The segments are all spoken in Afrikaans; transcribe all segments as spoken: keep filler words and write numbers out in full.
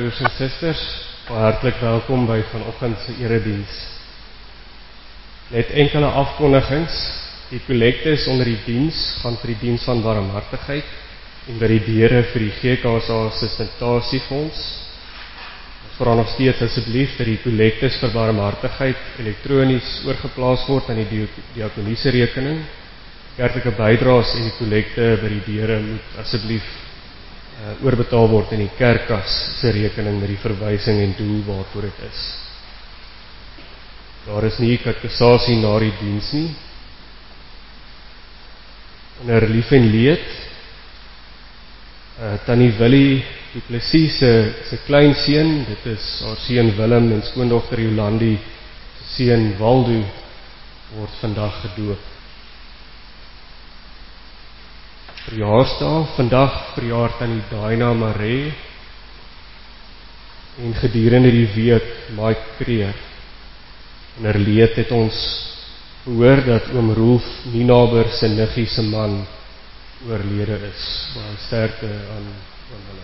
broers en susters, hartlik welkom by vanoggend se erediens. Net enkele afkondigings. Die kollektes onder die diens gaan vir die diens van barmhartigheid en by die deure vir die G K S A Sustentasiefondse. Ons vra nog steeds asseblief dat die kollektes vir barmhartigheid elektronies oorgeplaas word aan die diakoniese rekening. Kerklike bydraes en die kollekte by die deure moet asseblief uh, oorbetaal word in die kerkkas se rekening met die verwysing en doel waarvoor dit is. Daar is nie katekisasie na die diens nie. Onder lief en leed, uh, Tannie Willie Du Plessis se, se kleinseun, dit is haar seun Willem en skoondogter Jolandi se seun Waldo, word vandag gedoop. Verjaarsdag, vandag verjaar Tannie Daina Maree en gedurende die week Mike Kreer. En herleed het ons gehoor dat oom Rolf Nienaber se niggie se man oorlede is. Baie sterkte aan, aan hulle.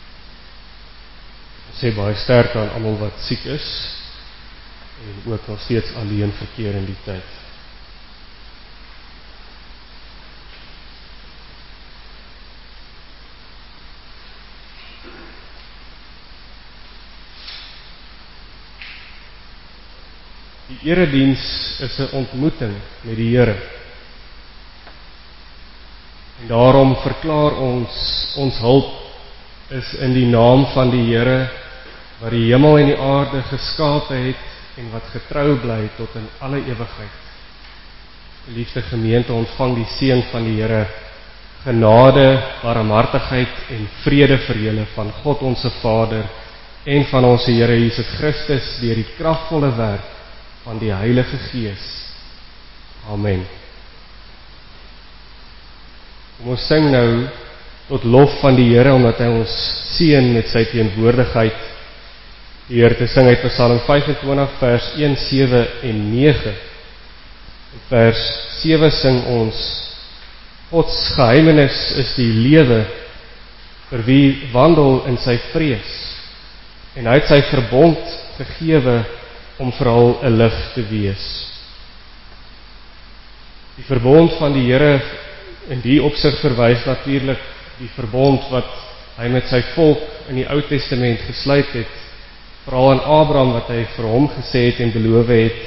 Ons sê baie sterkte aan almal wat siek is en ook nog steeds alleen verkeer in die tyd. Die erediens is 'n ontmoeting met die Here. En daarom verklaar ons, ons hulp is in die naam van die Here, wat die hemel en die aarde geskape het, en wat getrou bly tot in alle ewigheid. Geliefde gemeente, ontvang die seën van die Here, genade, barmhartigheid en vrede vir julle van God onse Vader, en van ons Here Jesus Christus, deur die kragvolle werk van die Heilige Gees. Amen. Kom ons sing nou tot lof van die Here, omdat hy ons seën met sy teenwoordigheid. Die Here te sing uit Psalm vyf-en-twintig vers een, sewe en nege. In vers sewe sing ons: Gods geheimenis is die lewe, vir wie wandel in sy vrees, en hy het sy verbond gegewe om vooral 'n lig te wees. Die verbond van die Here in die opsig verwys natuurlik die verbond wat hy met sy volk in die Ou Testament gesluit het, veral aan Abraham wat hy vir hom gesê het en beloof het: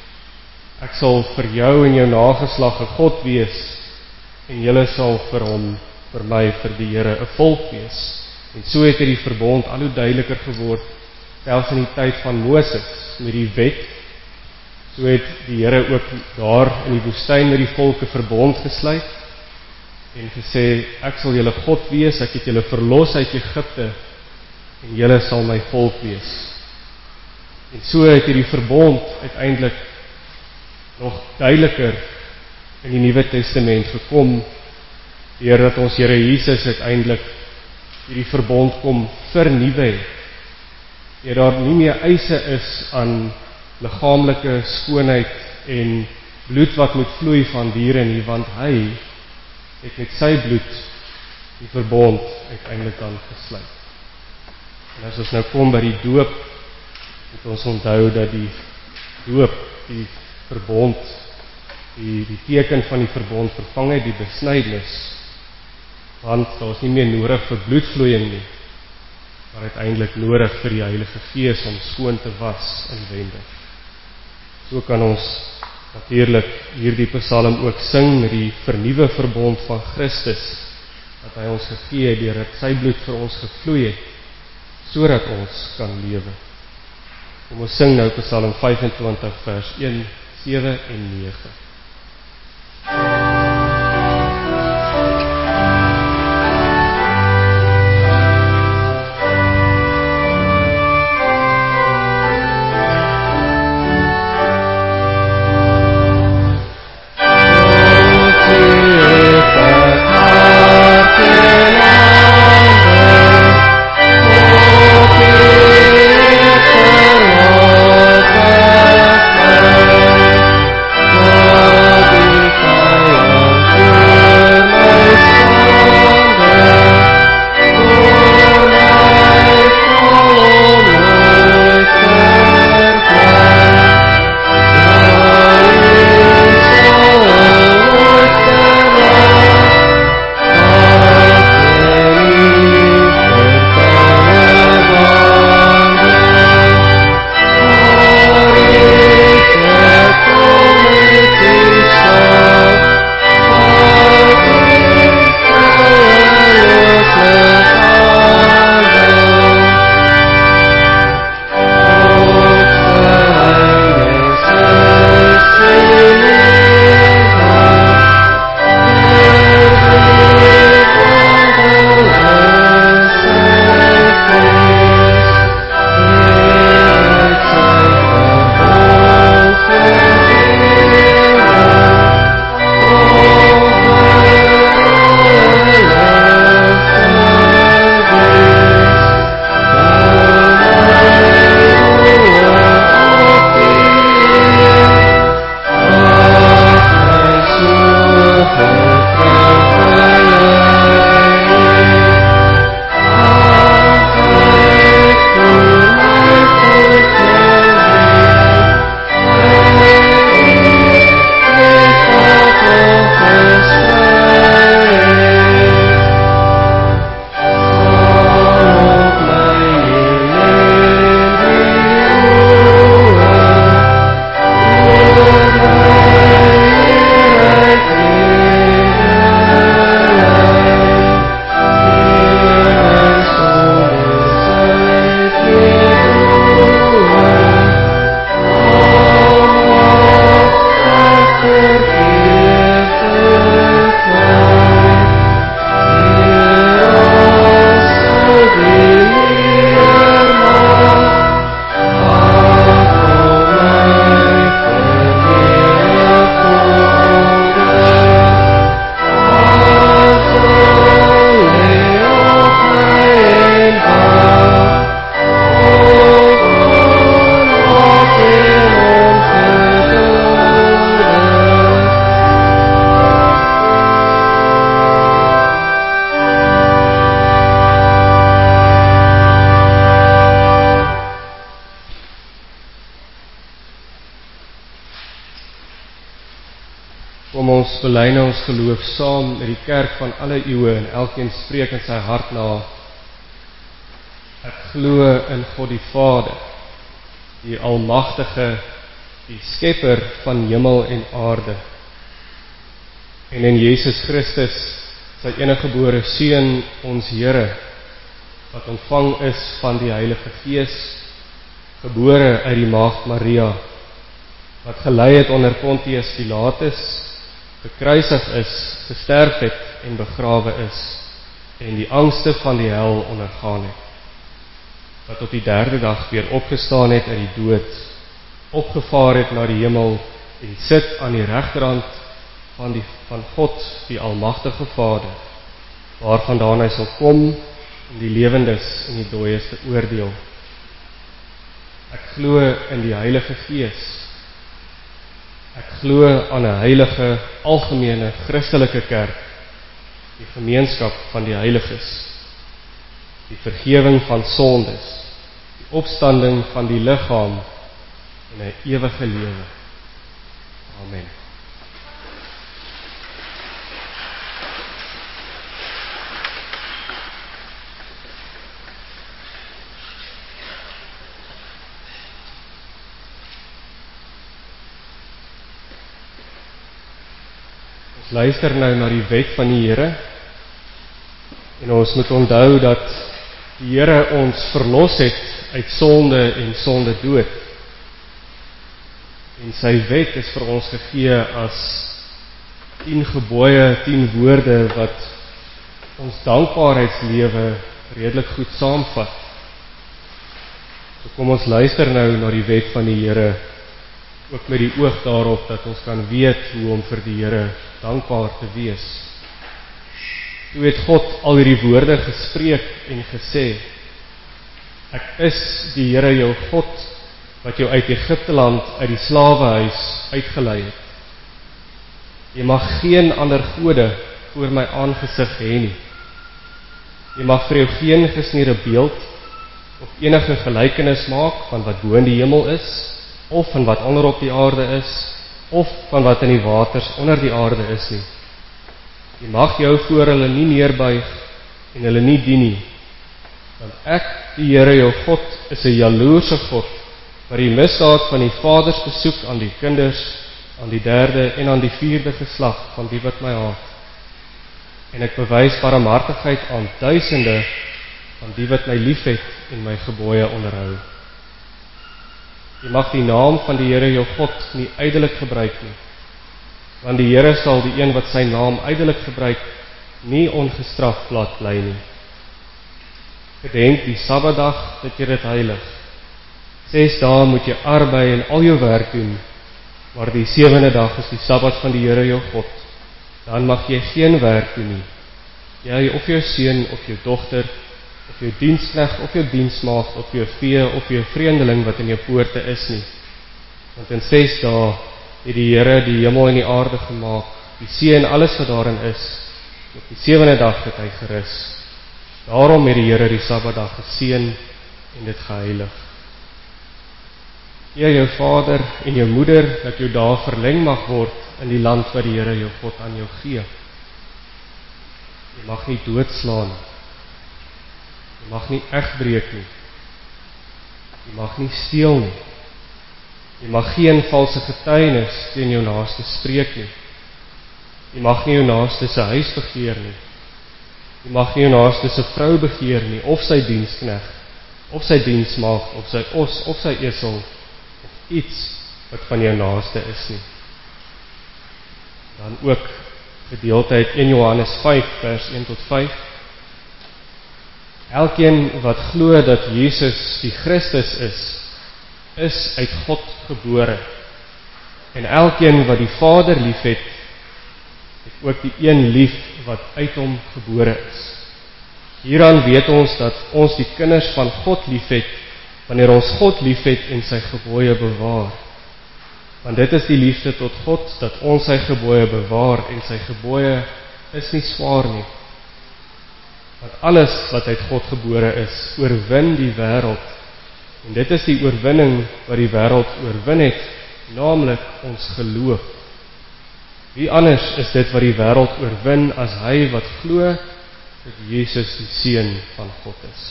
ek sal vir jou en jou nageslag 'n God wees, en julle sal vir hom, vir my, vir die Here 'n volk wees. En so het hierdie verbond al hoe duideliker geword, selfs in die tyd van Moses met die wet. So het die Here ook daar in die woestyn met die volke verbond gesluit en gesê: ek sal julle God wees, ek het julle verlos uit Egipte en julle sal my volk wees. En so het hierdie verbond uiteindelik nog duideliker in die Nuwe Testament gekom, deurdat ons Here Jesus uiteindelik hierdie verbond kom vernuwe. Ja, daar nie meer eise is aan liggaamlike skoonheid en bloed wat moet vloei van diere nie, want hy het met sy bloed die verbond uiteindelik dan gesluit. En as ons nou kom by die doop, moet ons onthou dat die doop, die verbond, die, die teken van die verbond vervang het, die besnydenis, want daar is nie meer nodig vir bloedvloeiing nie, maar uiteindelik nodig vir die Heilige Gees om skoon te was inwendig. So kan ons natuurlik hierdie Psalm ook sing met die vernuwe verbond van Christus, dat hy ons gegee het deurdat sy bloed vir ons gevloei het, sodat ons kan lewe. Kom ons sing nou Psalm vyf-en-twintig vers een, sewe en nege. Oh bely nou ons geloof saam met die kerk van alle eeue en elkeen spreek in sy hart na: Ek glo in God die Vader, die Almagtige, die Skepper van hemel en aarde, en in Jesus Christus, sy eniggebore Seun, ons Here, wat ontvang is van die Heilige Gees, gebore uit die Maagd Maria, wat gelei het onder Pontius Pilatus, gekruisig is, gesterf het en begrawe is, en die angste van die hel ondergaan het, wat op die derde dag weer opgestaan het uit die dood, opgevaar het na die hemel, en sit aan die regterhand van, die, van God, die Almagtige Vader, waarvandaan hy sal kom, om die lewendes en die dooies te oordeel. Ek glo in die Heilige Gees. Ek glo aan 'n heilige, algemene, Christelike kerk, die gemeenskap van die heiliges, die vergewing van sondes, die opstanding van die liggaam en 'n ewige lewe. Amen. Ons luister nou na die wet van die Here, en ons moet onthou dat die Here ons verlos het uit sonde en sonde dood. En sy wet is vir ons gegee as tien gebooie, tien woorde wat ons dankbaarheidslewe redelik goed saamvat. So kom ons luister nou na die wet van die Here, ook met die oog daarop dat ons kan weet hoe om vir die Here dankbaar te wees. Toe het God al hierdie woorde gespreek en gesê: Ek is die Here jou God, wat jou uit Egipteland, uit die slawehuis uitgelei het. Jy mag geen ander gode voor my aangesig hê nie. Jy mag vir jou geen gesneede beeld of enige gelykenis maak van wat bo in die hemel is, of van wat onder op die aarde is, of van wat in die waters onder die aarde is nie. Jy mag jou voor hulle nie neerbuig en hulle nie dien nie, want ek, die Here jou God, is 'n jaloerse God, wat die misdaad van die vaders besoek aan die kinders, aan die derde en aan die vierde geslag van die wat my haat. En ek bewys barmhartigheid aan duisende van die wat my liefhet en my gebooie onderhou. Jy mag die naam van die Here jou God nie ydelik gebruik nie, want die Here sal die een wat sy naam ydelik gebruik, nie ongestraf laat bly nie. Gedenk die Sabbatdag dat jy dit heilig. Ses dae moet jy arbei en al jou werk doen, maar die sewende dag is die Sabbat van die Here jou God. Dan mag jy geen werk doen nie. Jy of jou seun of jou dogter, of jou diensknegt of jou diensmaagd, of jou vee of jou vreemdeling wat in jou poorte is nie. Want in ses dae het die Here die hemel en die aarde gemaak, die see en alles wat daarin is. Op die sewende dag het hy gerus. Daarom het die Here die Sabbatdag geseën en dit geheilig. Eer jou vader en jou moeder, dat jou dae verleng mag word in die land wat die Here jou God aan jou gee. Jy mag nie doodslaan nie. Jy mag nie egbreek nie. Jy mag nie steel nie. Jy mag geen valse getuienis teen jou naaste spreek nie. Jy mag nie jou naaste se huis begeer nie. Jy mag nie jou naaste se vrou begeer nie, of sy diensknegt, of sy diensmaagd, of sy os, of sy esel, of iets wat van jou naaste is nie. Dan ook gedeelte uit een Johannes vyf vers een tot vyf. Elkeen wat glo dat Jesus die Christus is, is uit God gebore. En elkeen wat die Vader liefhet, het ook die een lief wat uit hom gebore is. Hieraan weet ons dat ons die kinders van God liefhet, wanneer ons God liefhet en sy gebooie bewaar. Want dit is die liefde tot God, dat ons sy gebooie bewaar, en sy gebooie is nie swaar nie. Want alles wat uit God gebore is, oorwin die wêreld. En dit is die oorwinning wat die wêreld oorwin het, naamlik ons geloof. Wie anders is dit wat die wêreld oorwin as hy wat glo dat Jesus die Seun van God is.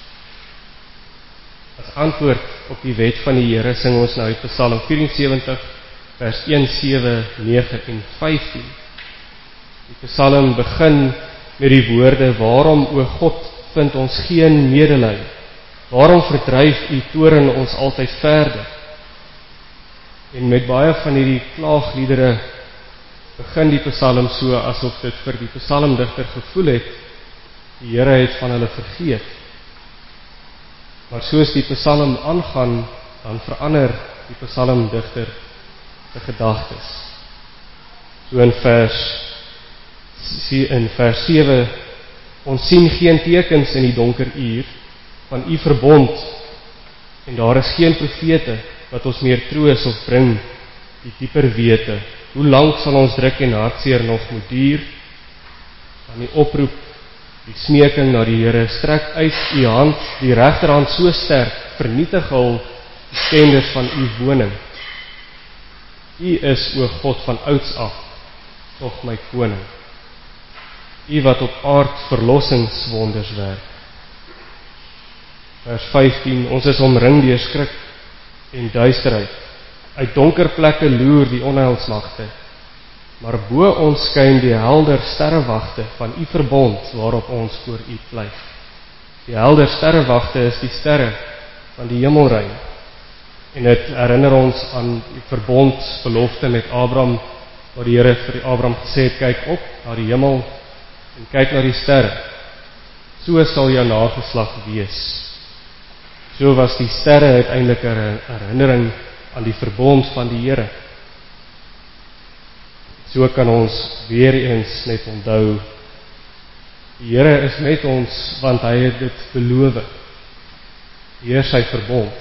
As antwoord op die wet van die Here sing ons nou uit Psalm vyf-en-sewentig vers een, sewe, nege en vyftien. Die Psalm begin met die woorde: waarom, o God, vind ons geen medelij? Waarom verdryf u toorn ons altyd verder? En met baie van hierdie klaagliedere begin die Psalm so asof dit vir die psalmdigter gevoel het die Here het van hulle vergeet. Maar soos die Psalm aangaan, dan verander die psalmdigter se gedagtes. So in vers in vers sewe, ons sien geen tekens in die donker uur van u verbond, en daar is geen profete wat ons meer troos of bring die dieper wete. Hoe lank sal ons druk en hartseer nog moet duur? Dan die oproep, die smeking na die Here: strek uit u hand, die regterhand so sterk, vernietig al die skenders van u woning. U is, o God, van ouds af tog my koning. U wat op aard verlossingswonders werk. Vers vyftien, ons is omring deur skrik en duisterheid. Uit donker plekke loer die onheilsmagte, maar bo ons skyn die helder sterrewagte van u verbond waarop ons voor u pleeg. Die helder sterrewagte is die sterre van die hemelruim, en dit herinner ons aan die verbondsbelofte met Abraham, waar die Here vir Abraham gesê het: kyk op na die hemel en kyk na die sterre, so sal jou nageslag wees. So was die sterre uiteindelik 'n herinnering aan die verbond van die Here. So kan ons weer eens net onthou, die Here is met ons, want hy het dit beloof. Hier sy verbond.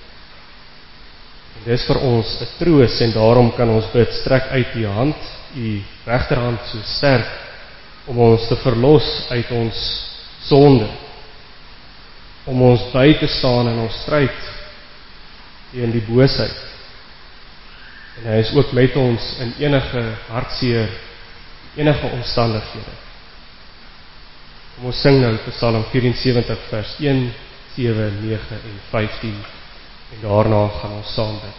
En dis vir ons 'n troos, en daarom kan ons bid: strek uit u hand, u regterhand so sterk, om ons te verlos uit ons sonde, om ons by te staan in ons stryd teen die boosheid. En hy is ook met ons in enige hartseer, enige omstandighede. Kom ons sing nou Psalm vyf-en-sewentig vers een, sewe, nege en vyftien, en daarna gaan ons saam bid.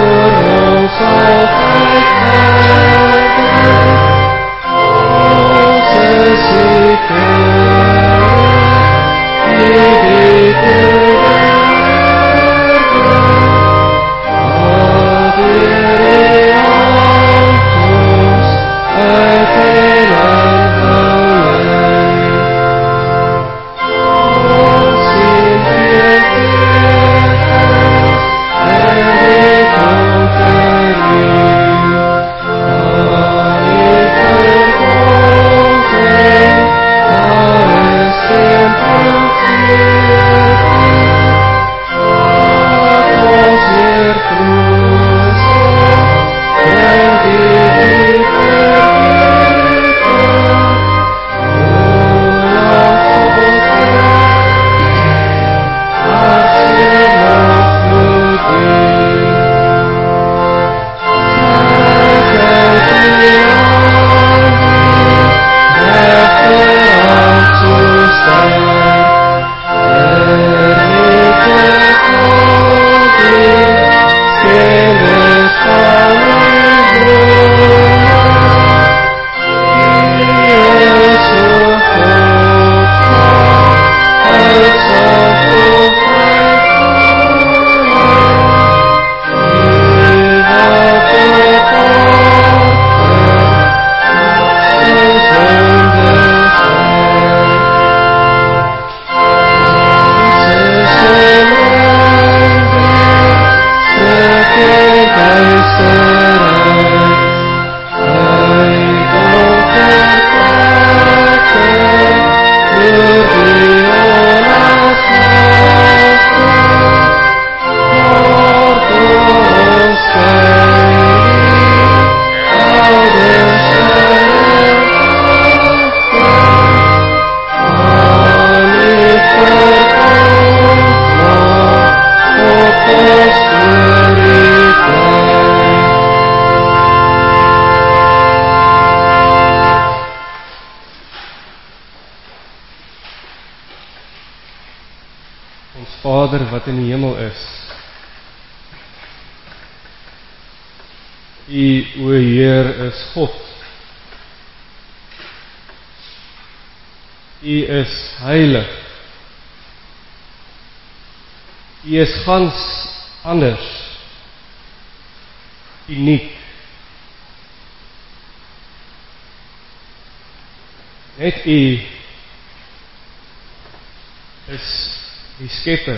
Oh Vader wat in die hemel is. U, o Heer, is God. U is heilig. U is gans anders, uniek. Net U is die skepper.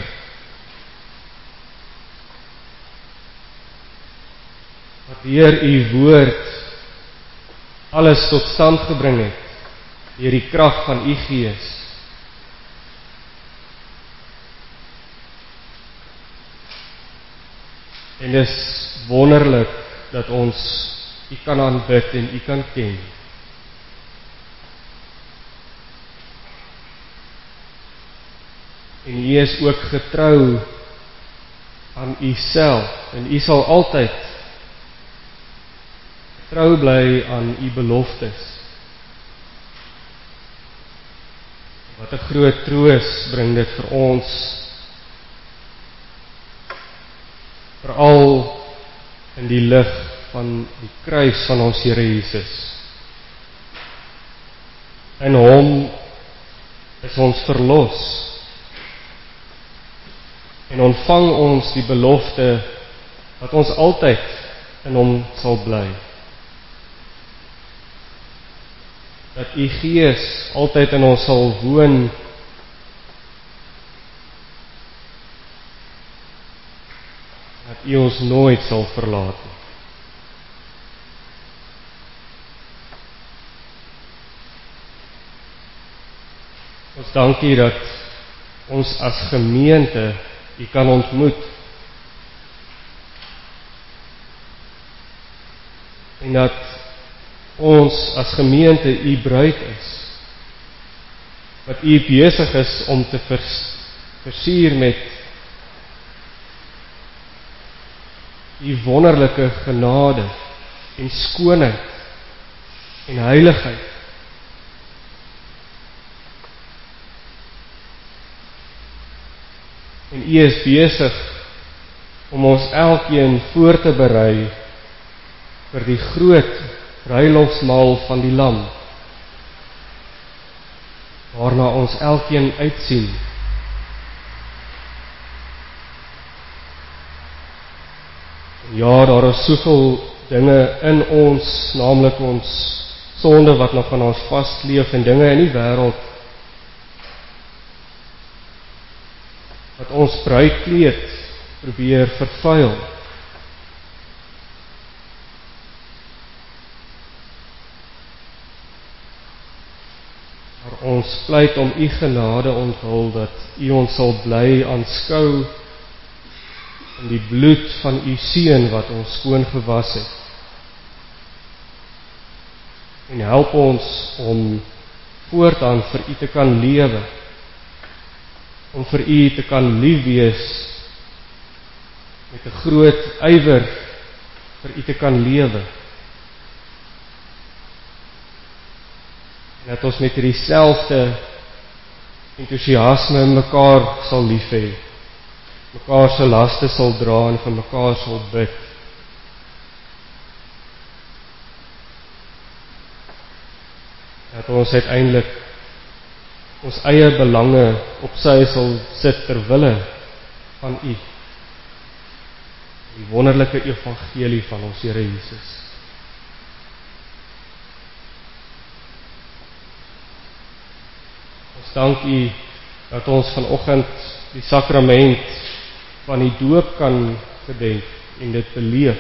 Wat deur U woord alles tot stand gebring het, deur die krag van U Gees. En dis wonderlik dat ons U kan aanbid en U kan ken. En U is ook getrou aan U self, en U sal altyd trou bly aan U beloftes. Wat 'n groot troos bring dit vir ons, veral in die lig van die kruis van ons Here Jesus. In Hom is ons verlos, en ontvang ons die belofte dat ons altyd in Hom sal bly. Dat U Gees altyd in ons sal woon, dat U ons nooit sal verlaat nie. Ons dank U dat ons as gemeente U kan ontmoet, en dat ons as gemeente U bruid is, wat U besig is om te vers, versier met U wonderlike genade en skoonheid en heiligheid. En U is besig om ons elkeen voor te berei vir die groot bruilofsmaal van die Lam, waarna ons elkeen uitsien. En ja, daar is soveel dinge in ons, naamlik ons sonde wat nog aan ons vastkleef, en dinge in die wêreld wat ons bruidkleed probeer vervuil. Maar ons pleit om U genade onthul, dat U ons sal bly aanskou in die bloed van U Seun wat ons skoon gewas het. En help ons om voortaan vir U te kan lewe, om vir U te kan lief wees, met 'n groot ywer vir U te kan lewe. En dat ons met dieselfde entoesiasme mekaar sal lief hê, mekaar se laste sal dra en vir mekaar sal bid. Dat ons uiteindelik ons eie belange op sy sal sit ter wille van U. Die wonderlike evangelie van ons Here Jesus. Ons dank U dat ons vanoggend die sakrament van die doop kan gedenk en dit beleef.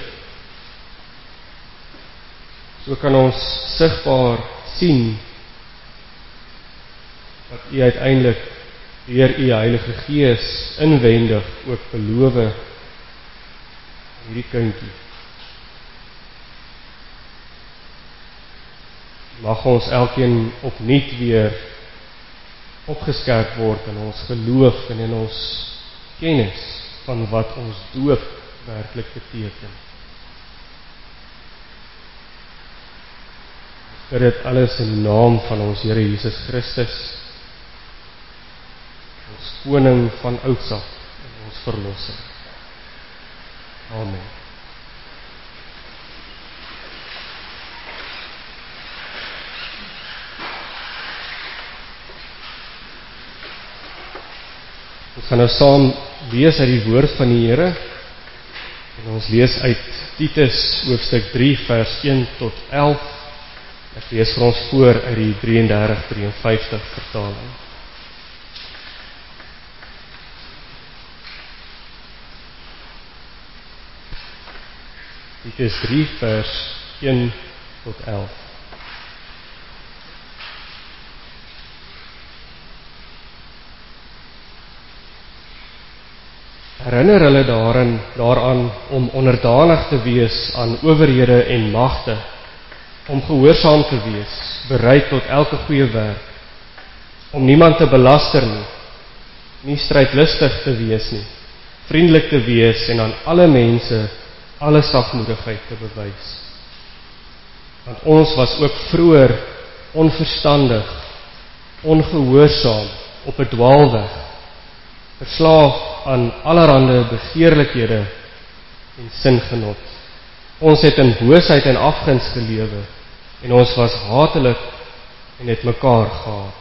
So kan ons sigbaar sien dat U uiteindelik deur U Heilige Gees inwendig ook beloof hierdie kindjie. Mag ons elkeen opnuut weer opgeskerp word in ons geloof en in ons kennis van wat ons doop werklik beteken. Vir dit alles in die naam van ons Here Jesus Christus, ons koning van oudsaf ons verlosser. Amen. Ons gaan nou saam lees uit die woord van die Here, en ons lees uit Titus hoofstuk drie vers een tot elf. Ek lees vir ons voor uit die drieëndertig drieënvyftig vertaling. Titus drie vers een tot elf. Herinner hulle daarin, daaraan om onderdanig te wees aan owerhede en magte, om gehoorsaam te wees, bereid tot elke goeie werk, om niemand te belaster nie, nie strydlustig te wees nie, vriendelik te wees en aan alle mense alle sagmoedigheid te bewys. Want ons was ook vroeër onverstandig, ongehoorsaam, op 'n dwaalweg, verslaaf aan allerhande begeerlikhede en singenot. Ons het in boosheid en afguns gelewe, en ons was hatelik en het mekaar gehaat.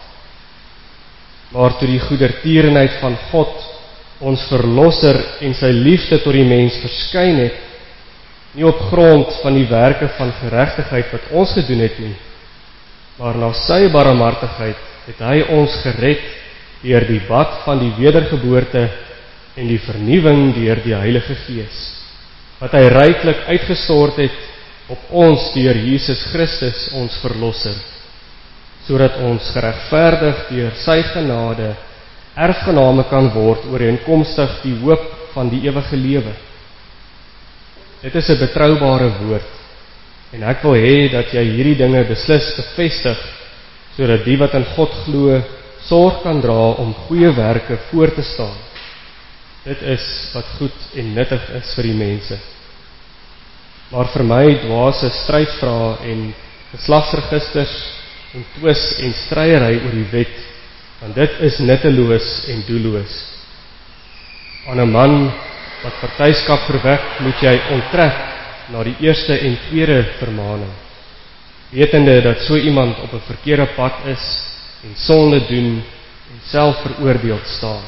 Maar toe die goedertierenheid van God, ons verlosser en sy liefde tot die mens verskyn het, nie op grond van die werke van geregtigheid wat ons gedoen het nie, maar na sy barmhartigheid het hy ons gered deur die bad van die wedergeboorte en die vernuwing deur die Heilige Gees, wat hy ryklik uitgestort het op ons deur Jesus Christus ons verlosser, sodat ons geregverdig deur sy genade erfgename kan word ooreenkomstig die hoop van die ewige lewe. Dit is 'n betroubare woord, en ek wil hê dat jy hierdie dinge beslis bevestig, sodat die wat in God glo sorg kan dra om goeie werke voor te staan. Dit is wat goed en nuttig is vir die mense. Maar vir my dwaase strydvrae en geslagsregisters en twis en stryery oor die wet, want dit is nutteloos en doelloos. Aan 'n man wat partyskap verwek, moet jy onttrek na die eerste en tweede vermaning, wetende dat so iemand op 'n verkeerde pad is en sonde doen en self veroordeeld staan.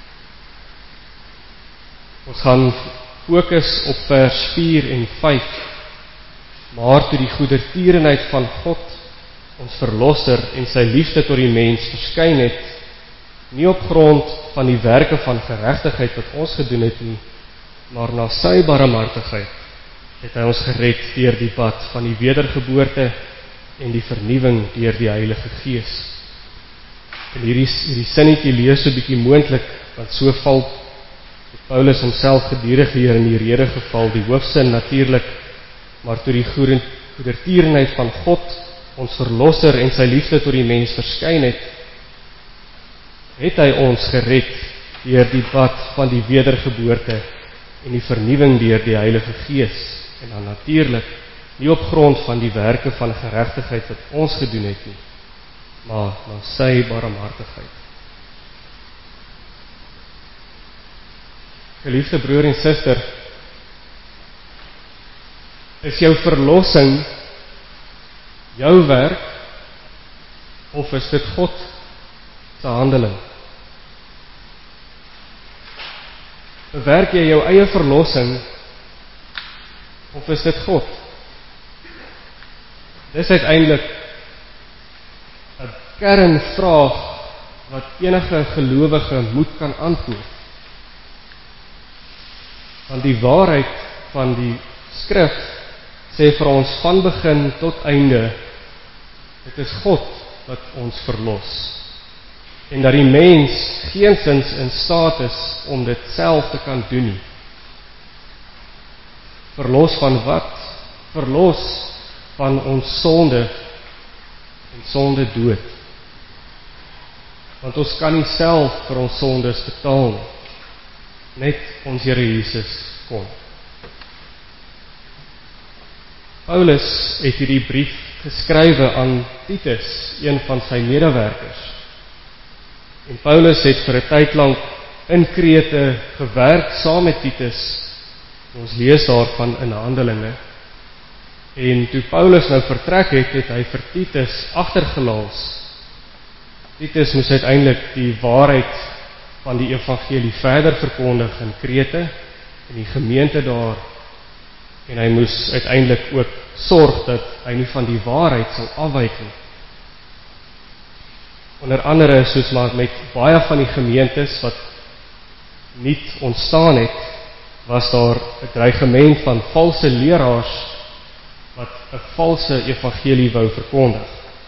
Ons gaan fokus op vers vier en vyf. Maar toe die goedertierenheid van God, ons verlosser en sy liefde tot die mens verskyn het, nie op grond van die werke van geregtigheid wat ons gedoen het nie, maar na sy barmhartigheid het hy ons gered deur die bad van die wedergeboorte en die vernuwing deur die Heilige Gees. En hierdie, hierdie sinnetjie lees so bietjie moontlik, want so val Paulus homself gedurig hier in die rede geval, die hoofsin natuurlik, maar toe die goedertierenheid van God, ons verlosser en sy liefde tot die mens verskyn het, het hy ons gered deur die bad van die wedergeboorte en die vernuwing deur die Heilige Gees, en dan natuurlik nie op grond van die werke van geregtigheid wat ons gedoen het nie, maar na sy barmhartigheid. Geliefde broer en suster, is jou verlossing jou werk, of is dit God se handeling? Bewerk jy jou eie verlossing, of is dit God? Dis uiteindelik 'n kernvraag wat enige gelowige moet kan antwoord. Want die waarheid van die skrif sê vir ons van begin tot einde, dit is God wat ons verlos. En dat die mens geensins in staat is om dit self te kan doen nie. Verlos van wat? Verlos van ons sonde en sonde dood. Want ons kan nie self vir ons sondes betaal nie. Net ons Here Jesus kon. Paulus het hierdie brief geskrywe aan Titus, een van sy medewerkers. En Paulus het vir 'n tyd lank in Krete gewerk saam met Titus. Ons lees daarvan in Handelinge. En toe Paulus nou vertrek het, het hy vir Titus agtergelaat. Titus moes uiteindelik die waarheid van die evangelie verder verkondig in Krete, in die gemeente daar, en hy moes uiteindelik ook sorg dat hy nie van die waarheid sal afwyk nie. Onder andere, soos maar met baie van die gemeentes wat nie ontstaan het, was daar 'n dreigement van valse leraars wat 'n valse evangelie wou verkondig.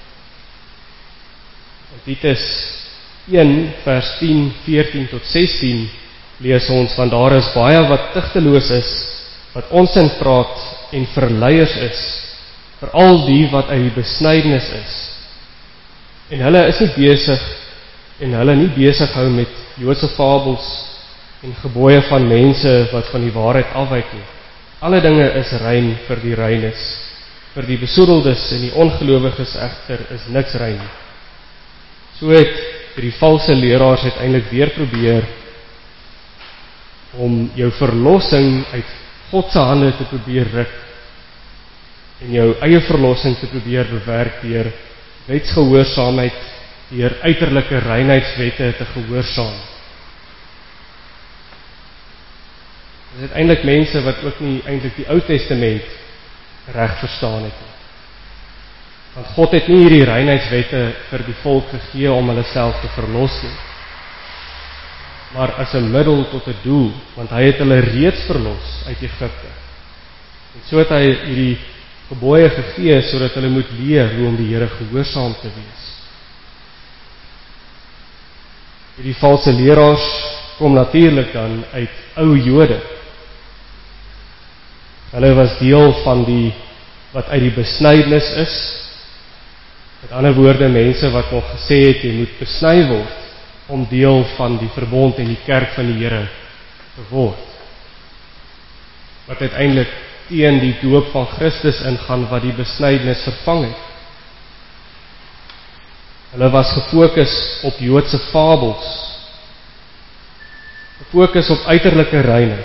In Titus een vers tien, veertien tot sestien lees ons, want daar is baie wat tigteloos is, wat onsin praat en verleiers is, veral die wat uit die besnydenis is. En hulle is nie besig, en hulle nie besig hou met Joodse fabels en gebooie van mense wat van die waarheid afwyk nie. Alle dinge is rein vir die reines, vir die besoedeldes en die ongelowiges egter is niks rein. So het die valse leraars uiteindelik weer probeer om jou verlossing uit God se hande te probeer ruk en jou eie verlossing te probeer bewerk deur wetsgehoorsaamheid, deur uiterlike reinheidswette te gehoorsaam. Dit is uiteindelik mense wat ook nie eintlik die Ou Testament reg verstaan het nie. Want God het nie hierdie reinheidswette vir die volk gegee om hulle self te verlos nie, maar as 'n middel tot 'n doel, want hy het hulle reeds verlos uit Egipte. En so het hy hierdie gebooie gegee sodat hulle moet leer hoe om die Here gehoorsaam te wees. Hierdie valse leraars kom natuurlik dan uit ou Jode. Hulle was deel van die wat uit die besnydenis is. Met ander woorde, mense wat nog gesê het jy moet besny word om deel van die verbond en die kerk van die Here te word. Wat uiteindelik teen die doop van Christus ingaan wat die besnydenis vervang het. Hulle was gefokus op Joodse fabels, gefokus op uiterlike reinheid.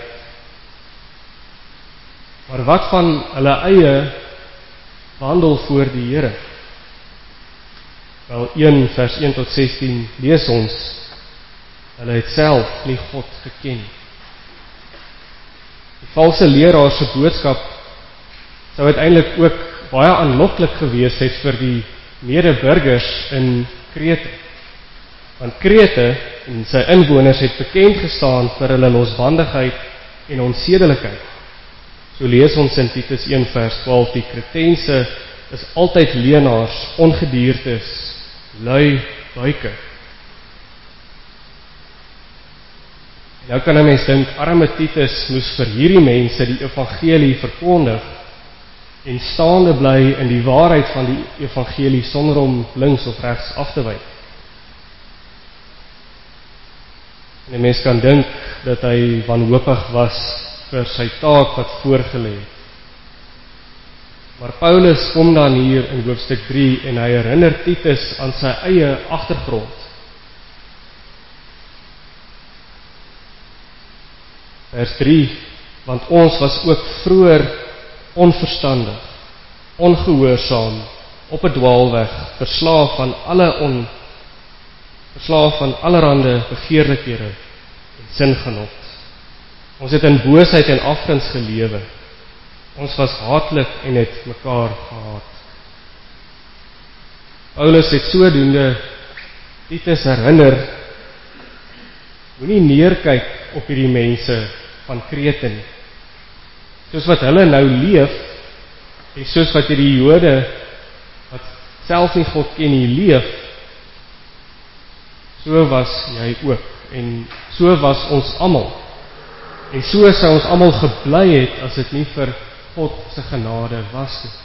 Maar wat van hulle eie wandel voor die Here? Wel, een vers een tot sestien lees ons, hulle het self nie God geken. Die valse leraar se boodskap sou uiteindelik ook baie aanloklik gewees het vir die medeburgers in Krete. Want Krete en sy inwoners het bekend gestaan vir hulle losbandigheid en onsedelikheid. So lees ons in Titus een vers twaalf, die Kretense is altyd leenaars, ongediertes, lui buike. Nou kan 'n mens dink, arme Titus moes vir hierdie mense die evangelie verkondig en staande bly in die waarheid van die evangelie sonder om links of regs af te wyk. En 'n mens kan dink dat hy wanhoopig was vir sy taak wat voorgelê het. Maar Paulus kom dan hier in hoofstuk drie en hy herinner Titus aan sy eie agtergrond. Vers drie, want ons was ook vroeër onverstandig, ongehoorsaam, op 'n dwaalweg, verslaaf van alle on, verslaaf van allerhande begeerlikhede en singenot. Ons het in boosheid en afguns gelewe. Ons was haatlik en het mekaar gehaat. Paulus het sodoende Titus herinner, moenie neerkyk op hierdie mense van Krete nie. Soos wat hulle nou leef, en soos wat hierdie Jode, wat self nie God ken nie, leef, so was jy ook, en so was ons almal. En so sou ons almal gebly het, as dit nie vir God se genade was nie.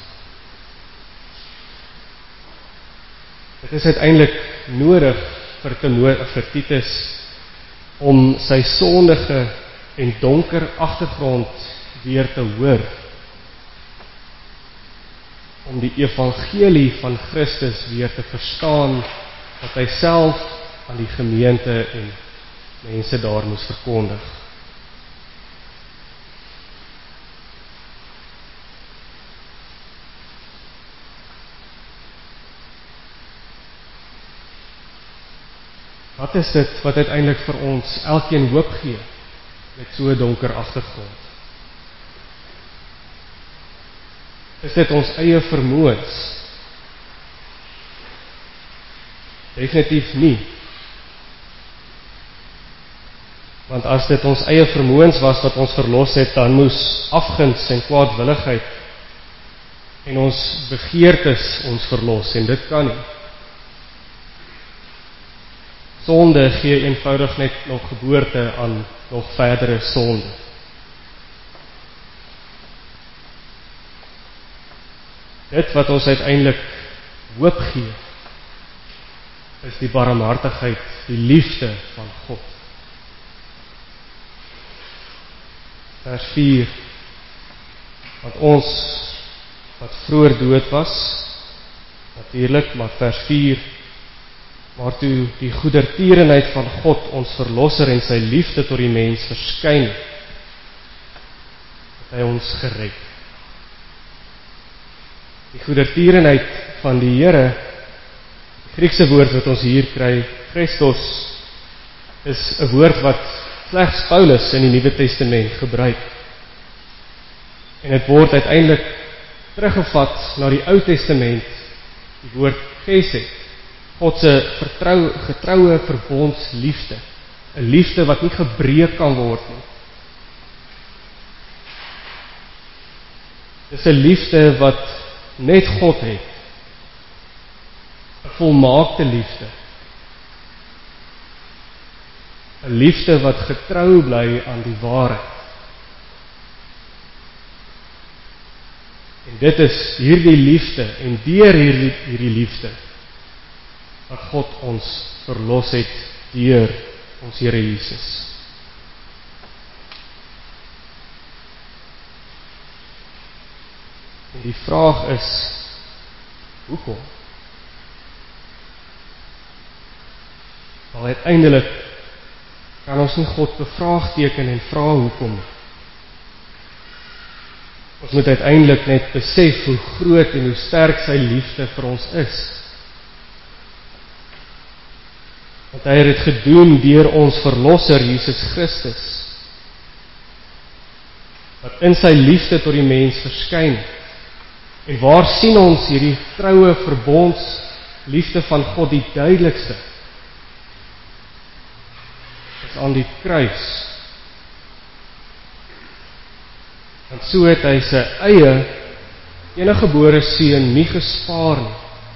Dit is uiteindelik nodig vir, te, vir Titus om sy sondige en donker agtergrond weer te hoor. Om die evangelie van Christus weer te verstaan, wat hy self aan die gemeente en mense daar moes verkondig. Wat is dit wat uiteindelik vir ons elkeen hoop gee met so 'n donker agtergrond? Is dit ons eie vermoëns? Definitief nie. Want as dit ons eie vermoëns was wat ons verlos het, dan moes afguns en kwaadwilligheid en ons begeertes ons verlos, en dit kan nie. Sonde gee eenvoudig net nog geboorte aan nog verdere sonde. Dit wat ons uiteindelik hoop gee, is die barmhartigheid, die liefde van God. Vers vier, want ons wat vroeër dood was, natuurlik, maar vers vier, maar toe die goedertierenheid van God, ons verlosser en sy liefde tot die mens verskyn, het hy ons gered. Die goedertierenheid van die Here, die Griekse woord wat ons hier kry, Christos, is 'n woord wat slegs Paulus in die Nuwe Testament gebruik. En dit word uiteindelik teruggevat na die Ou Testament, die woord gesed, God se vertrou, getroue verbondsliefde, 'n liefde wat nie gebreek kan word nie. Dis 'n liefde wat net God het, 'n volmaakte liefde, 'n liefde wat getrou bly aan die waarheid. En dit is hierdie liefde, en deur hierdie, hierdie liefde, dat God ons verlos het deur ons Here Jesus. En die vraag is, hoekom? Al uiteindelik kan ons nie God bevraagteken en vra hoekom. Ons moet uiteindelik net besef hoe groot en hoe sterk sy liefde vir ons is. Want hy het dit gedoen deur ons verlosser Jesus Christus, wat in sy liefde tot die mens verskyn. En waar sien ons hierdie troue verbonds liefde van God die duidelikste? Is aan die kruis. Want so het hy sy eie eniggebore seun nie gespaar nie,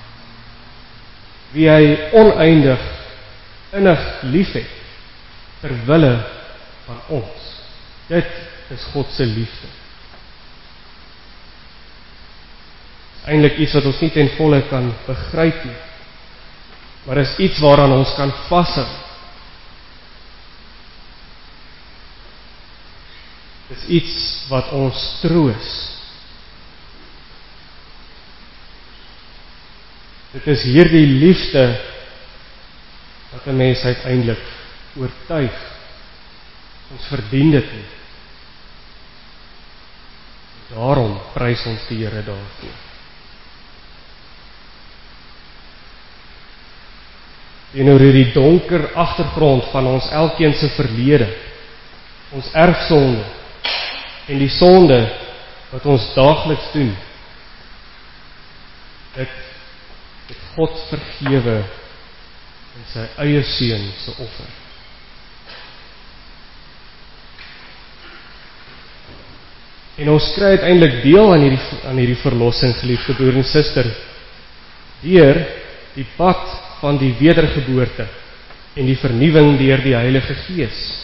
wie hy oneindig innig lief het, ter wille van ons. Dit is God se liefde. Eintlik iets wat ons nie ten volle kan begryp nie, maar is iets waaraan ons kan vashou. Dis iets wat ons troos. Dit is hierdie liefde wat 'n mens uiteindelik oortuig. Ons verdien dit nie. Daarom prys ons die Here daarvoor. Teenoor hierdie donker agtergrond van ons elkeen se verlede, ons erfsonde en die sonde wat ons daagliks doen, dit het God vergewe in sy eie seun se offer. En ons kry uiteindelik deel aan hierdie, aan hierdie verlossing, geliefde broer en suster, deur die pad van die wedergeboorte en die vernuwing deur die Heilige Gees.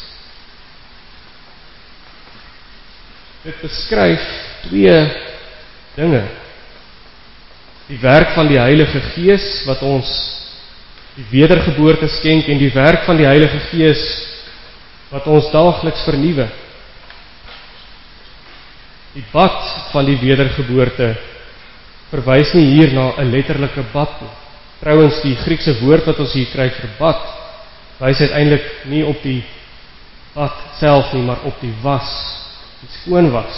Dit beskryf twee dinge. Die werk van die Heilige Gees wat ons die wedergeboorte skenk en die werk van die Heilige Gees wat ons daagliks vernuwe. Die bad van die wedergeboorte verwys nie hier na 'n letterlike bad nie. Trouwens, die Griekse woord wat ons hier kry vir bad wys uiteindelik nie op die bad self nie, maar op die was, die skoon was.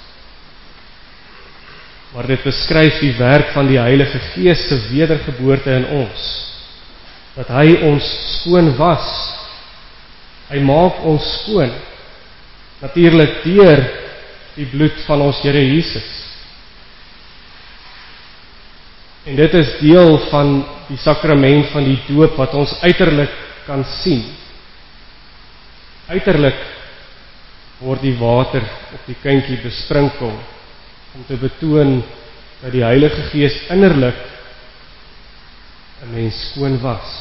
Maar dit beskryf die werk van die Heilige Gees se wedergeboorte in ons, dat hy ons skoon was, hy maak ons skoon, natuurlik deur die bloed van ons Here Jesus. En dit is deel van die sakrament van die doop wat ons uiterlik kan sien. Uiterlik word die water op die kindjie besprinkel om te betoon dat die Heilige Gees innerlik 'n mens skoon was.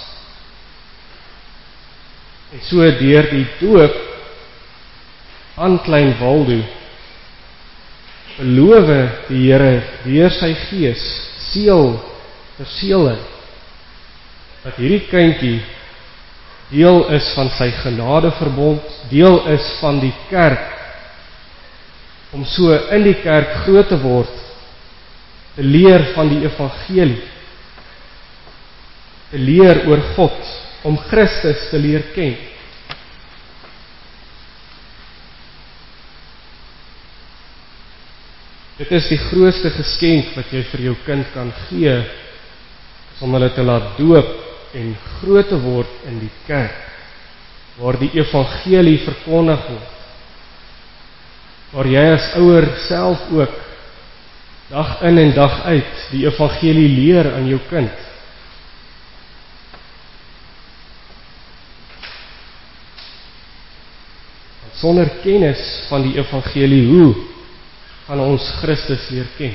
En so deur die doop aan klein Waldo beloof die Here deur sy Gees seël vir seël dat hierdie kindjie deel is van sy genadeverbond, deel is van die kerk, om so in die kerk groot te word, te leer van die evangelie, te leer oor God, om Christus te leer ken. Dit is die grootste geskenk wat jy vir jou kind kan gee, om hulle te laat doop en groot te word in die kerk, waar die evangelie verkondig word, waar jy as ouer self ook dag in en dag uit die evangelie leer aan jou kind. Sonder kennis van die evangelie, hoe gaan ons Christus leer ken?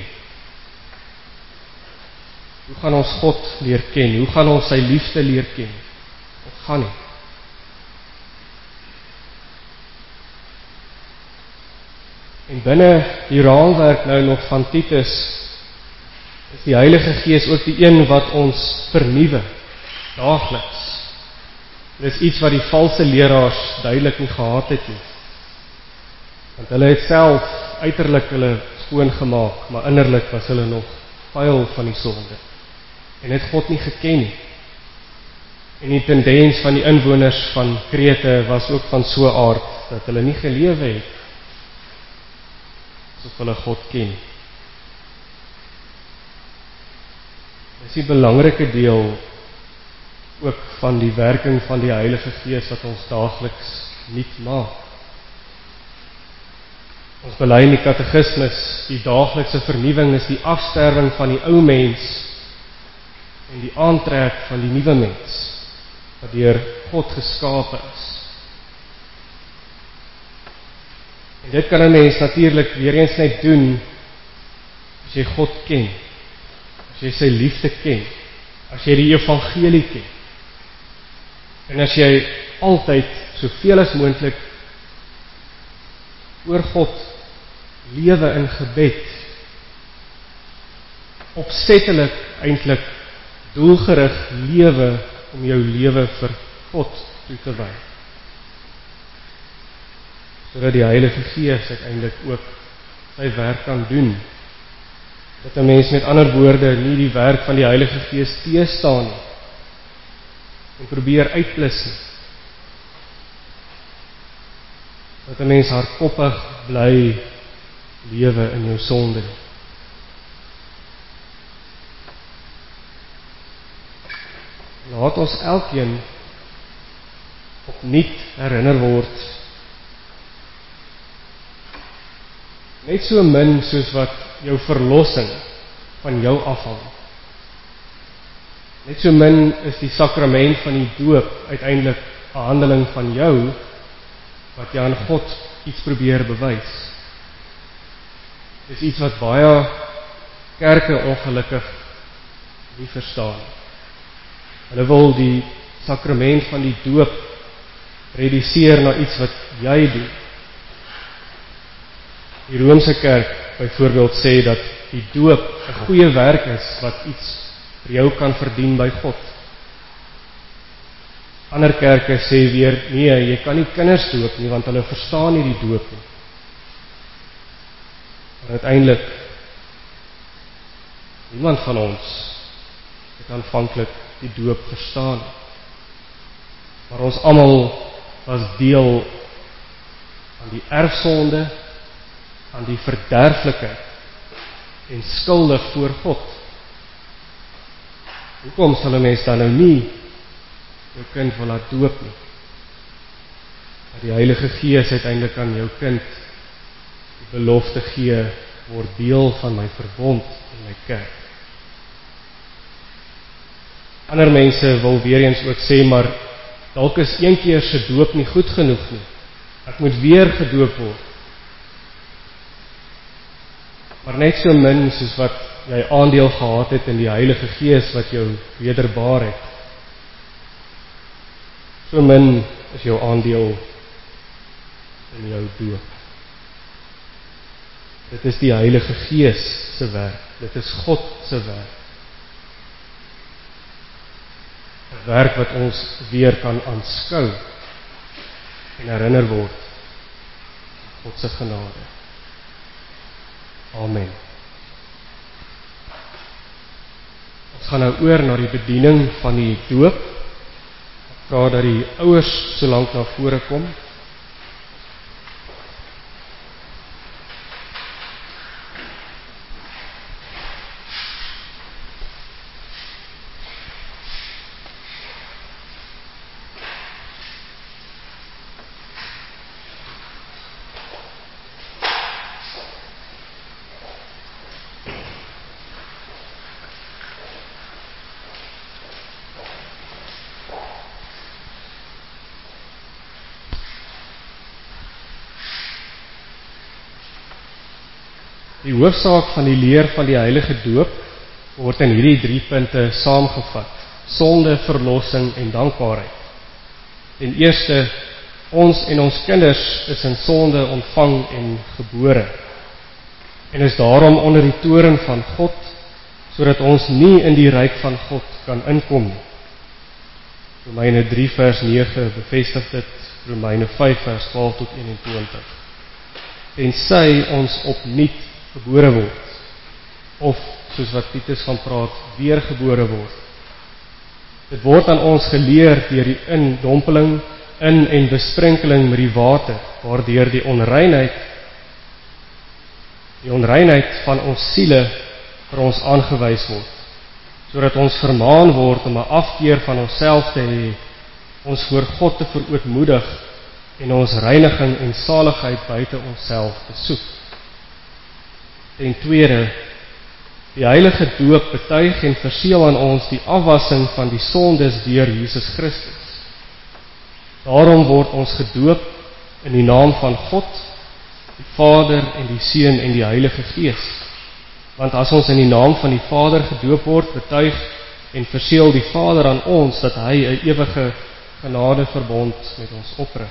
Hoe gaan ons God leer ken? Hoe gaan ons sy liefde leer ken? Of gaan nie? En binne die raamwerk nou nog van Titus, is die Heilige Gees ook die een wat ons vernuwe, daagliks. Dit is iets wat die valse leraars duidelik nie gehad het nie. Want hulle het self uiterlik hulle skoon gemaak, maar innerlik was hulle nog vuil van die sonde. En het God nie geken nie. En die tendens van die inwoners van Krete was ook van so aard, dat hulle nie gelewe het, asof hulle God ken. Dit is die belangrike deel ook van die werking van die Heilige Gees wat ons daagliks nuut maak. Ons bely in die katekismus, die daaglikse vernuwing is die afsterwing van die ou mens en die aantrek van die nuwe mens, wat deur God geskape is. En dit kan 'n mens natuurlik weer eens net doen, as jy God ken, as jy sy liefde ken, as jy die evangelie ken, en as jy altyd, soveel as moontlik, oor God lewe in gebed, opsettelik eintlik doelgerig lewe om jou lewe vir God toe te wy, sodat die Heilige Gees uiteindelik ook sy werk kan doen, dat 'n mens met ander woorde nie die werk van die Heilige Gees teëstaan nie, en probeer uitplus nie, dat 'n mens hardkoppig bly lewe in jou sonde. Laat ons elkeen opnuut herinner word, net so min soos wat jou verlossing van jou afhang. Net so min is die sakrament van die doop uiteindelik 'n handeling van jou, wat jy aan God iets probeer bewys. Dis iets wat baie kerke ongelukkig nie verstaan. Hulle wil die sakrament van die doop reduseer na iets wat jy doen. Die Romeinse kerk byvoorbeeld sê dat die doop 'n goeie werk is wat iets vir jou kan verdien by God. Ander kerke sê weer, nee, jy kan nie kinders doop nie, want hulle verstaan nie die doop nie. Maar uiteindelik, niemand van ons het aanvanklik die doop verstaan. Maar ons almal was deel aan die erfsonde, aan die verderflikheid en skuldig voor God. Hoekom sal 'n mens dan nou nie jou kind wil laat doop nie? Dat die Heilige Gees uiteindelik aan jou kind die belofte gee, word deel van my verbond in my kerk. Ander mense wil weer eens ook sê, maar dalk is een keer se doop nie goed genoeg nie. Ek moet weer gedoop word. Maar net so min soos wat jy aandeel gehad het in die Heilige Gees wat jou wederbaar het, so min is jou aandeel in jou doop. Dit is die Heilige Gees se werk. Dit is God se werk. 'n Werk wat ons weer kan aanskou en herinner word aan God se genade. Amen. Ons gaan nou oor na die bediening van die doop. Ek vra dat die ouers so lank na vore kom. Die hoofsaak van die leer van die heilige doop word in hierdie drie punte saamgevat: sonde, verlossing en dankbaarheid. Ten eerste, ons en ons kinders is in sonde ontvang en gebore, en is daarom onder die toorn van God, sodat ons nie in die ryk van God kan inkom nie. Romeine drie vers nege bevestig dit, Romeine vyf vers twaalf tot eenentwintig. Tensy ons opnuut gebore word, of soos wat Titus van praat, weergebore word. Dit word aan ons geleer deur die indompeling, in en besprenkeling met die water, waardeur die onreinheid, die onreinheid van ons siele vir ons aangewys word, sodat ons vermaan word om 'n afkeer van onsself te hê, ons voor God te verootmoedig en ons reiniging en saligheid buite onsself te soek. Ten tweede, die heilige doop betuig en verseël aan ons die afwassing van die sondes deur Jesus Christus. Daarom word ons gedoop in die naam van God, die Vader en die Seun en die Heilige Gees. Want as ons in die naam van die Vader gedoop word, betuig en verseël die Vader aan ons dat hy 'n ewige genadeverbond met ons oprig.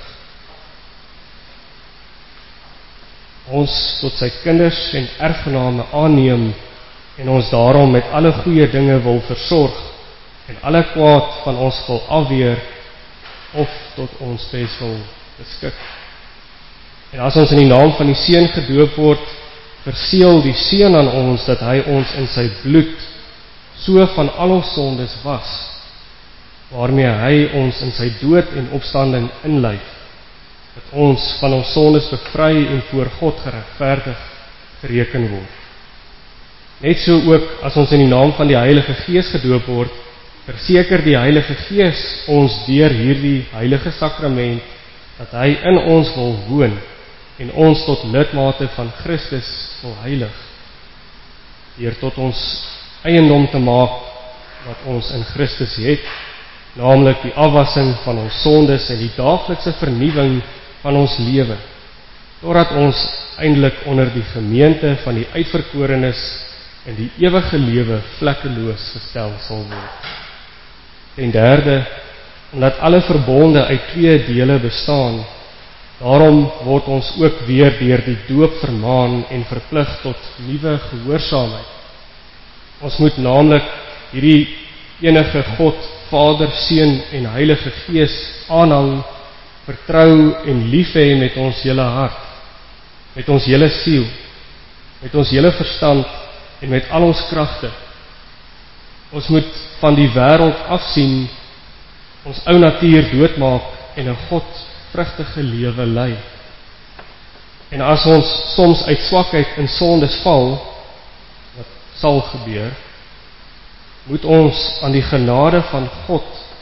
Ons tot sy kinders en erfgename aanneem en ons daarom met alle goeie dinge wil versorg en alle kwaad van ons wil afweer of tot ons bes wil beskik. En as ons in die naam van die Seun gedoop word, verseël die Seun aan ons dat hy ons in sy bloed so van al ons sondes was, waarmee hy ons in sy dood en opstanding inlyf, dat ons van ons sondes bevry en voor God geregverdig gereken word. Net so ook as ons in die naam van die Heilige Gees gedoop word, verseker die Heilige Gees ons deur hierdie heilige sakrament dat hy in ons wil woon en ons tot lidmate van Christus wil heilig, deur tot ons eiendom te maak wat ons in Christus het, naamlik die afwassing van ons sondes en die daaglikse vernuwing van ons lewe, totdat ons eindelik onder die gemeente van die uitverkorenes in die ewige lewe vlekkeloos gestel sal word. Ten derde, omdat alle verbonde uit twee dele bestaan, daarom word ons ook weer deur die doop vermaan en verplig tot nuwe gehoorsaamheid. Ons moet naamlik hierdie enige God, Vader, Seun en Heilige Gees aanhang, vertrou en lief hê met ons hele hart, met ons hele siel, met ons hele verstand en met al ons kragte. Ons moet van die wêreld afsien ons ou natuur doodmaak en 'n godvrugtige lewe lei. En as ons soms uit swakheid in sondes val, wat sal gebeur, moet ons aan die genade van God,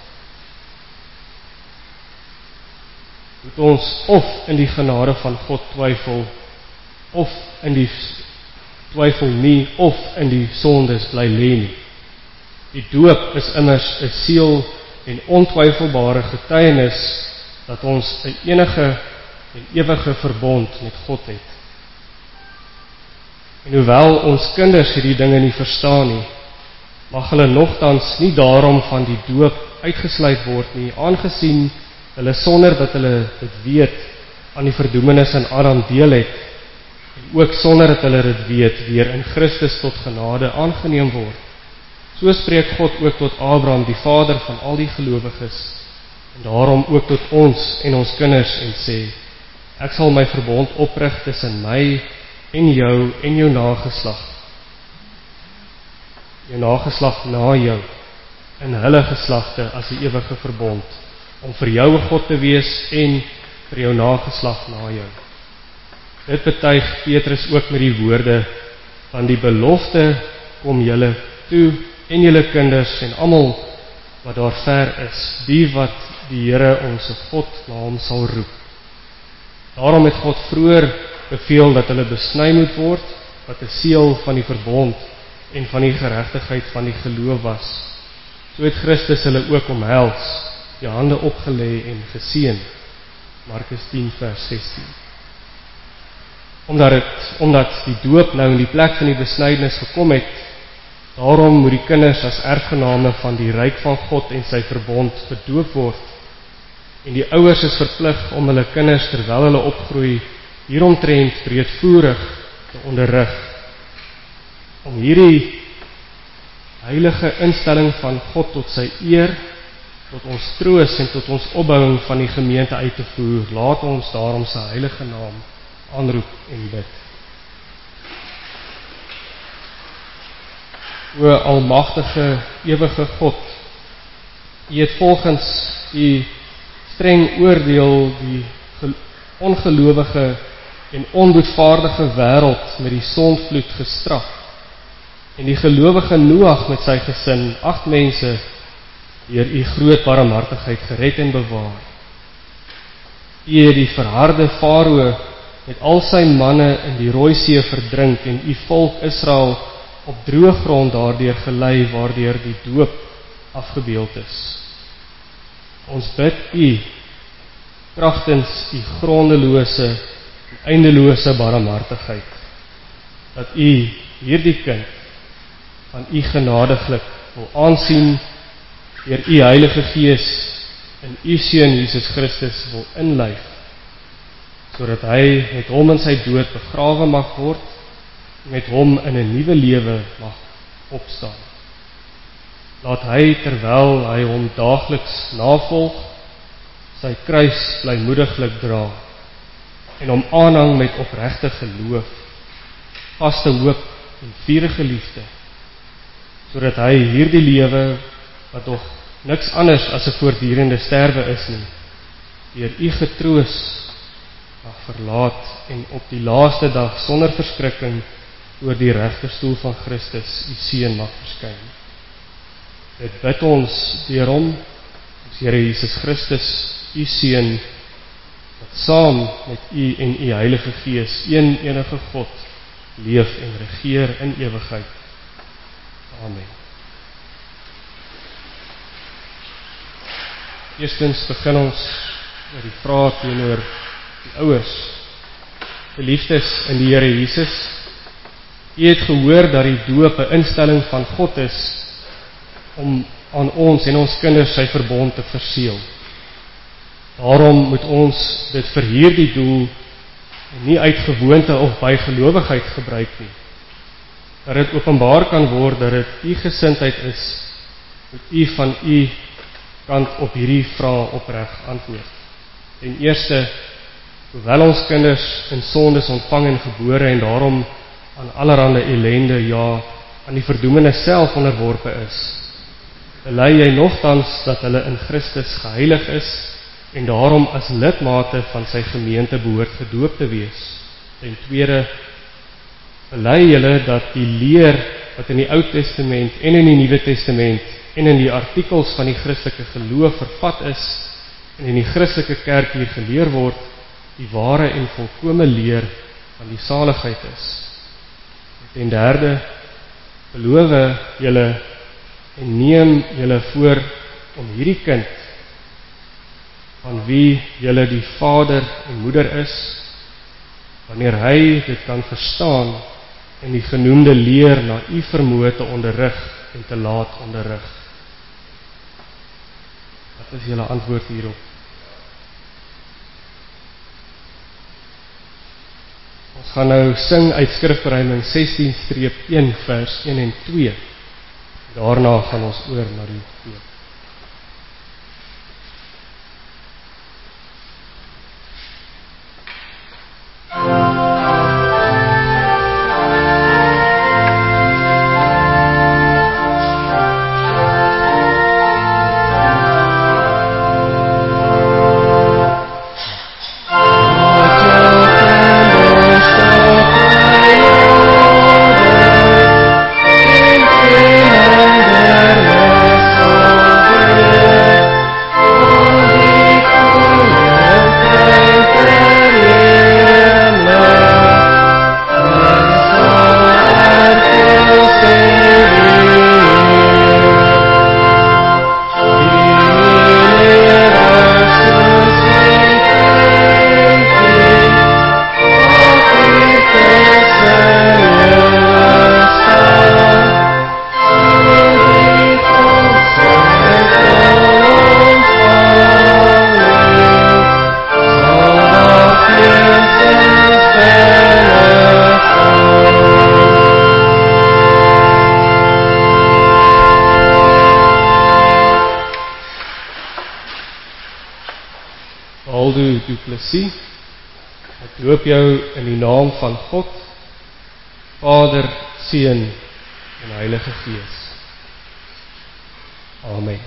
moet ons of in die genade van God twyfel, of in die twyfel nie, of in die sondes bly lê nie. Die doop is immers 'n seël en ontwyfelbare getuienis dat ons 'n enige en ewige verbond met God het. En hoewel ons kinders hierdie dinge nie verstaan nie, mag hulle nogtans nie daarom van die doop uitgesluit word nie, aangesien hulle sonder dat hulle dit weet aan die verdoemenis in Adam deel het, en ook sonder dat hulle dit weet weer in Christus tot genade aangeneem word. So spreek God ook tot Abraham, die vader van al die gelowiges, en daarom ook tot ons en ons kinders, en sê, ek sal my verbond oprig tussen my en jou en jou nageslag, jou nageslag na jou, in hulle geslagte as 'n ewige verbond, om vir jou 'n God te wees en vir jou nageslag na jou. Dit betuig Petrus ook met die woorde, van die belofte kom julle toe, en julle kinders, en almal wat daar ver is, die wat die Here ons God na hom sal roep. Daarom het God vroeër beveel dat hulle besny moet word, wat 'n seël van die verbond en van die geregtigheid van die geloof was. So het Christus hulle ook omhels, die hande opgelê en geseën. Markus tien vers sestien. Omdat het, omdat die doop nou in die plek van die besnydenis gekom het, daarom moet die kinders as erfgename van die ryk van God en sy verbond gedoop word. En die ouers is verplig om hulle kinders terwyl hulle opgroei hieromtrent breedvoerig te onderrig, om hierdie heilige instelling van God tot sy eer, tot ons troos en tot ons opbouing van die gemeente uit te voer. Laat ons daarom sy heilige naam aanroep en bid. O almagtige, ewige God, U het volgens U streng oordeel die ongelowige en onboedvaardige wêreld met die sondvloed gestraf, en die gelowige Noag met sy gesin, agt mense, deur U groot barmhartigheid gered en bewaar. U het die verharde Farao met al sy manne in die Rooi See verdrink, en U volk Israel op droë grond daardeur gelei, waardeur die doop afgebeeld is. Ons bid U, kragtens U grondelose en eindelose barmhartigheid, dat U hierdie kind van U genadiglik wil aansien, deur U Heilige Gees in U Seun Jesus Christus wil inlyf, sodat hy met hom in sy dood begrawe mag word, met hom in 'n nuwe lewe mag opstaan. Laat hy, terwyl hy hom daagliks navolg, sy kruis blymoediglik dra, en hom aanhang met opregte geloof, vaste hoop en vurige liefde, sodat hy hierdie lewe, wat nog niks anders as 'n voortdurende sterwe is nie, deur U getroos mag verlaat, en op die laaste dag sonder verskrikking oor die regterstoel van Christus, U Seun, mag verskyn. Dit bid ons deur hom, ons Here Jesus Christus, U Seun, wat saam met U en U Heilige Gees, een enige God, leef en regeer in ewigheid. Amen. Eerstens begin ons met die vraag teenoor die ouers. Geliefdes in die Here Jesus, U het gehoor dat die doop 'n instelling van God is om aan ons en ons kinders sy verbond te verseël. Daarom moet ons dit vir hierdie doel nie uit gewoonte of bygelowigheid gebruik nie. Dat dit openbaar kan word dat dit U gesindheid is, moet U van U kant op hierdie vraag opreg antwoord. Ten eerste, hoewel ons kinders in sondes ontvang en gebore en daarom aan allerhande ellende, ja, aan die verdoemenis self onderworpe is, bely jy nogtans dat hulle in Christus geheilig is en daarom as lidmate van sy gemeente behoort gedoop te wees. Ten tweede, bely julle dat die leer wat in die Ou Testament en in die Nuwe Testament en in die artikels van die Christelike geloof vervat is en in die Christelike kerk hier geleer word, die ware en volkome leer van die saligheid is. Ten derde, beloof julle en neem julle voor om hierdie kind, van wie julle die vader en moeder is, wanneer hy dit kan verstaan, en die genoemde leer na u vermoë te onderrig en te laat onderrig. Wat is julle antwoord hierop? Ons gaan nou sing uit Skrifbereiding sestien een vers een en twee. Daarna gaan ons oor na die doop. Ek doop jou in die naam van God, Vader, Seun en Heilige Gees. Amen.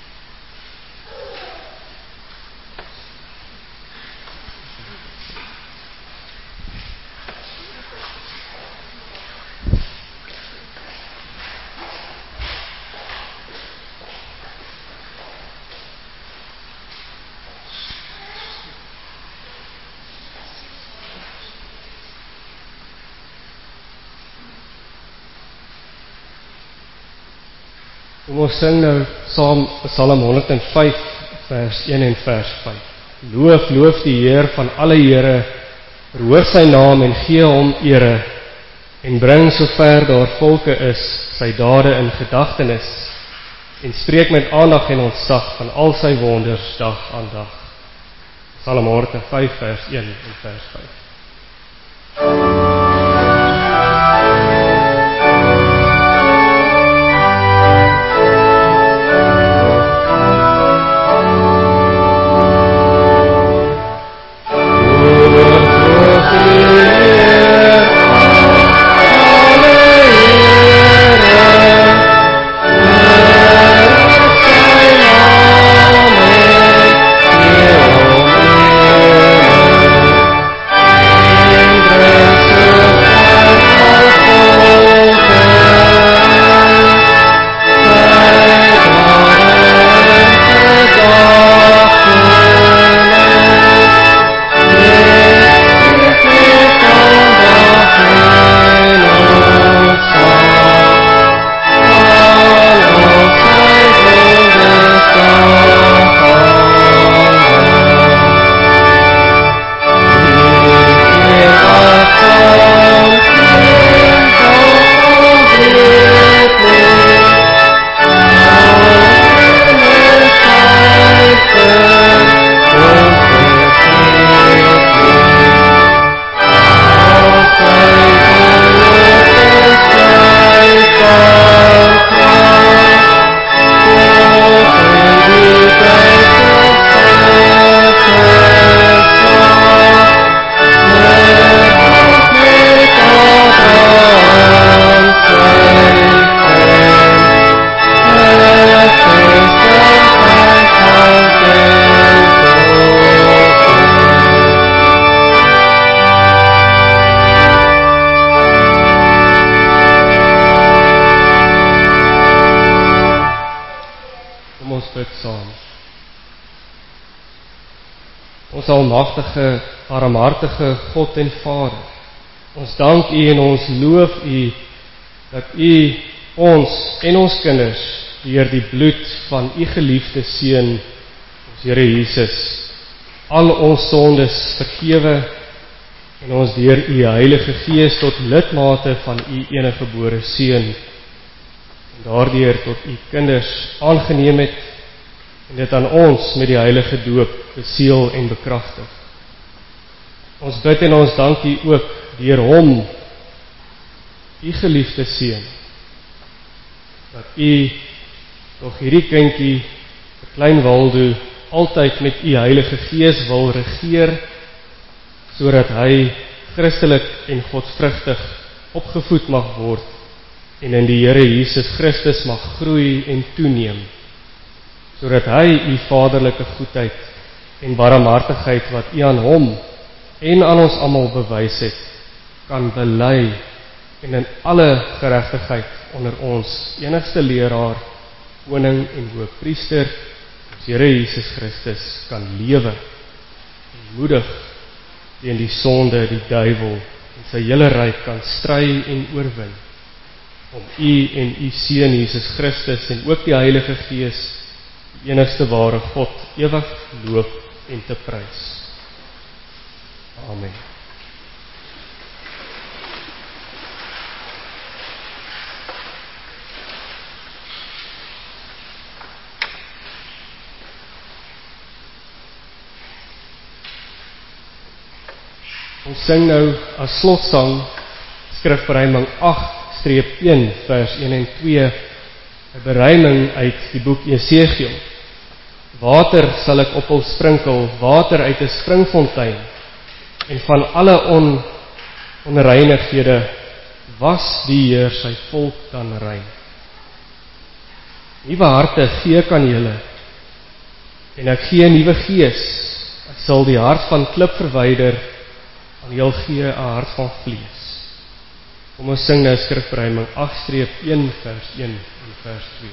Kom ons sing nou saam Psalm honderd en vyf vers een en vers vyf. Loof, loof die Heer van alle Here, verhoor sy naam en gee hom ere, en bring sover daar volke is, sy dade in gedagtenis, en spreek met aandag en ontzag van al sy wonders dag aan dag. Psalm honderd en vyf vers een en vers vyf. Yes. bid saam. Ons almagtige, barmhartige God en Vader, ons dank U en ons loof U, dat U ons en ons kinders, deur die bloed van U geliefde Seun, ons Here Jesus, al ons sondes vergewe, en ons deur U Heilige Gees tot lidmate van U eniggebore Seun, en daardeur tot U kinders aangeneem het, en dit aan ons met die heilige doop beseël en bekragtig. Ons bid en ons dank U ook deur Hom, U geliefde Seun, dat U tog hierdie kindjie, 'n klein Waldo, altyd met U Heilige Gees wil regeer, sodat hy Christelik en godvrugtig opgevoed mag word, en in die Here Jesus Christus mag groei en toeneem, sodat hy U vaderlike goedheid en barmhartigheid wat U aan hom en aan ons almal bewys het, kan bely en in alle geregtigheid onder ons enigste leraar, koning en hoëpriester, ons Here Jesus Christus, kan lewe en moedig teen die sonde, die duiwel en sy hele ryk kan stry en oorwin, om U en U Seun Jesus Christus en ook die Heilige Gees, die enigste ware God, ewig loof en te prys. Amen. Ons sing nou as slotsang skrifberuiming agt streep een vers een en twee, 'n beruiming uit die boek Jesegiel. Water sal ek op hom sprinkel, water uit 'n springfontein, en van alle on, onreinighede was die Heer sy volk dan rein. Nuwe harte gee ek aan julle, en ek gee 'n nuwe gees, ek sal die hart van klip verwyder, aan julle gee 'n hart van vlees. Kom ons sing nou skrifberuiming agt streep een vers een en vers twee.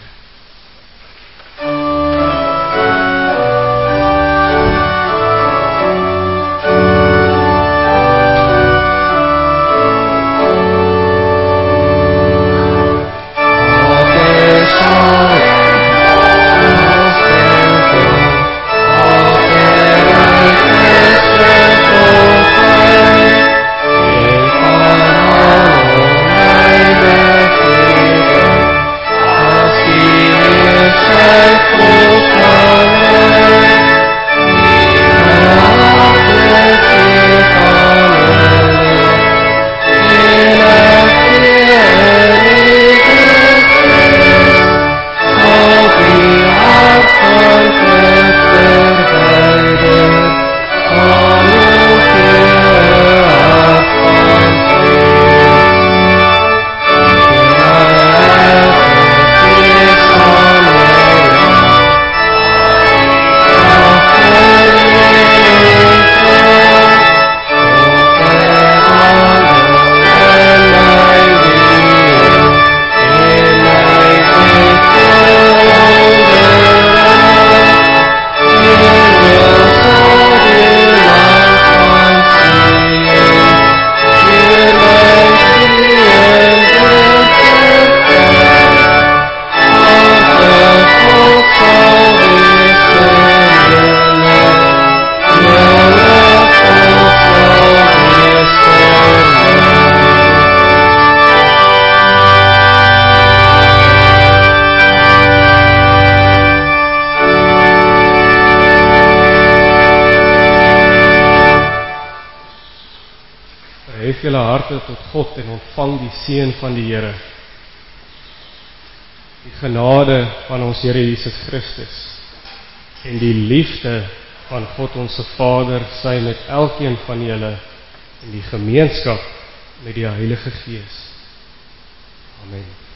Verhef julle harte tot God en ontvang die seën van die Here. Die genade van ons Here Jesus Christus en die liefde van God ons Vader sy met elkeen van julle in die gemeenskap met die Heilige Gees. Amen.